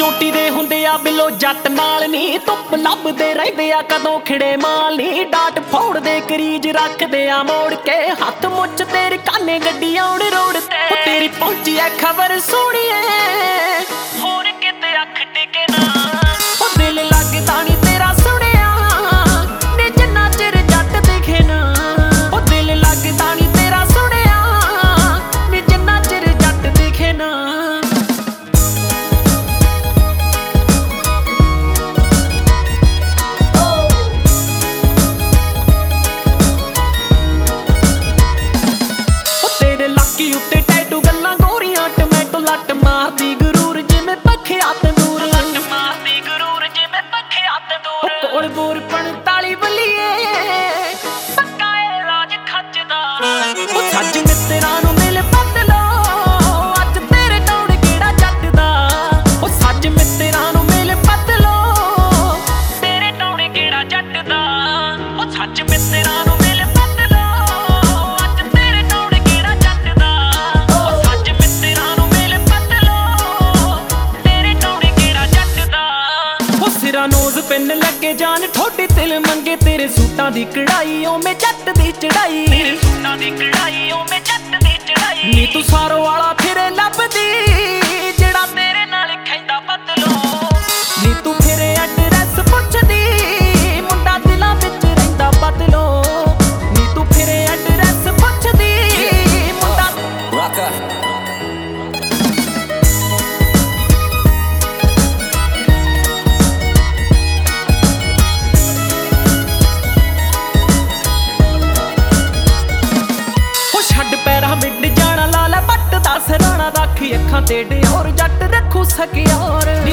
ਚੋਟੀ ਦੇ ਹੁੰਦੇ ਆ ਬਿੱਲੋ ਜੱਟ ਨਾਲ ਨੀ ਧੁੱਪ ਲੱਭਦੇ ਰਹਿੰਦੇ ਆ ਕਦੋਂ ਖਿੜੇ ਮਾਲ ਨੀ ਡਾਟ ਫੋੜਦੇ ਕਰੀਜ ਰੱਖਦੇ ਆ ਮੋੜ ਕੇ ਹੱਥ ਮੁੱਚ ਤੇਰੇ ਕਾਨੇ ਗੱਡੀ ਆਉਣ ਰੋਡ ਤੇ ਉਹ ਤੇਰੀ ਪਹੁੰਚੀ ਐ ਖਬਰ ਸੋਹਣੀਏ ਹੋਰ ਕਿਤੇ ਅੱਖ ਟਿਕੇ ਨਾ ਉਹ ਦਿਲ ਲੱਗਦਾ ਨੀ ਤੇਰਾ ਸੁਣਿਆ ਨੀ ਜਿੰਨਾ ਚਿਰ ਜੱਟ ਦਿਖੇ ਨਾ ਉਹ ਦਿਲ ਲੱਗਦਾ ਨੀ ਤੇਰਾ ਸੁਣਿਆ ਨੀ ਜਿੰਨਾ ਚਿਰ ਜੱਟ ਦਿਖੇ ਨਾ ਉੱਤੇ ਟੈਟੂ ਗੱਲਾਂ ਗੋਰੀਆਂ ਟਮੈਟੋ ਲੱਟ ਮਾਰਦੀ ਗਰੂਰ ਜਿਵੇਂ ਪੱਖਿਆ ਤੰਦੂਰ ਲੱਟ ਮਾਰਦੀ ਗਰੂਰ ਜਿਵੇਂ ਪੱਖਿਆ ਤੰਦੂਰ ਕੋਲ ਬੋਰ 45 ਬੱਲੀਏ ਪੱਕਾ ਏ ਰਾਜ ਖੱਜਦਾ ਉਹ ਸੱਜ ਮਿੱਤਰਾਂ ਨੂੰ ਮਿਲ ਬਦਲੋ ਅੱਜ ਤੇਰੇ ਟੌੜ ਕਿਹੜਾ ਜੱਟ ਦਾ ਉਹ ਸੱਜ ਮਿੱਤਰਾਂ ਨੂੰ ਮਿਲ ਬਦਲੋ ਤੇਰੇ ਟੌੜ ਕਿਹੜਾ ਜੱਟ ਦਾ ਉਹ ਸੱਜ ਮਿੱਤਰਾਂ ਨੂੰ ਮਿਲ ਨੋਜ਼ ਪਿੰਨ ਲੱਗੇ ਜਾਨ ਠੋਡੀ ਤਿਲ ਮੰਗੇ ਤੇਰੇ ਸੂਟਾਂ ਦੀ ਕਢਾਈ ਓਵੇਂ ਜੱਟ ਦੀ ਚੜਾਈ ਤੇਰੇ ਸੂਟਾਂ ਦੀ ਕਢਾਈ ਓਵੇਂ ਜੱਟ ਦੀ ਚੜਾਈ ਨੀ ਤੂੰ ਸਾਰੋ ਵਾਲਾ ਫਿਰੇ ਲੱਭਦੀ ਜਿਹੜਾ ਤੇਰੇ ਨਾਲ ਖੈਂਦਾ ਬਦਲੋ ਨੀ ਤੂੰ ਫਿਰੇ ਐਡਰੈਸ ਪੁੱਛਦੀ ਮੁੰਡਾ ਦਿਲਾਂ ਵਿੱਚ ਰਹਿੰਦਾ ਬਦਲੋ ਨੀ ਤੂੰ ਫਿਰੇ ਐਡਰੈਸ ਪੁੱਛਦੀ ਮੁੰਡਾ ਰਾਕਾ ਮਿੱਡ ਜਾਣਾ ਲਾ ਲੈ ਪੱਟ ਦਾ ਸਰਾਣਾ ਰੱਖ ਅੱਖਾਂ ਤੇ ਡਿਓਰ ਜੱਟ ਰੱਖੂ ਸਕਿਓਰ